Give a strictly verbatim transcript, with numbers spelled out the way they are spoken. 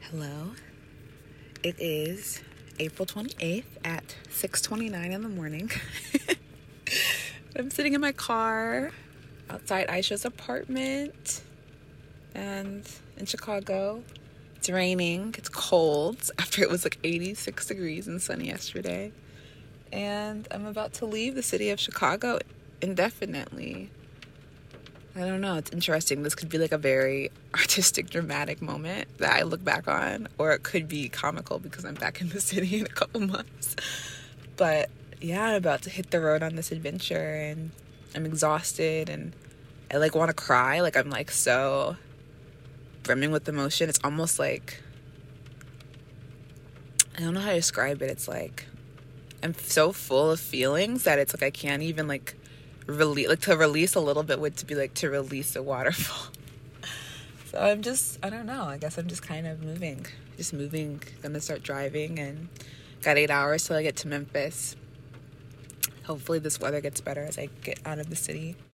Hello. It is April twenty-eighth at six twenty-nine in the morning. I'm sitting in my car outside Aisha's apartment and in Chicago. It's raining. It's cold after it was like eighty-six degrees and sunny yesterday. And I'm about to leave the city of Chicago indefinitely. I don't know. It's interesting. This could be like a very artistic, dramatic moment that I look back on, or it could be comical because I'm back in the city in a couple months. But yeah, I'm about to hit the road on this adventure, and I'm exhausted, and I like want to cry. Like I'm like so brimming with emotion. It's almost like, I don't know how to describe it. It's like I'm so full of feelings that it's like I can't even like release, like to release a little bit would to be like to release a waterfall. So I'm just, I don't know, I guess I'm just kind of moving, just moving, gonna start driving, and got eight hours till I get to Memphis. Hopefully this weather gets better as I get out of the city.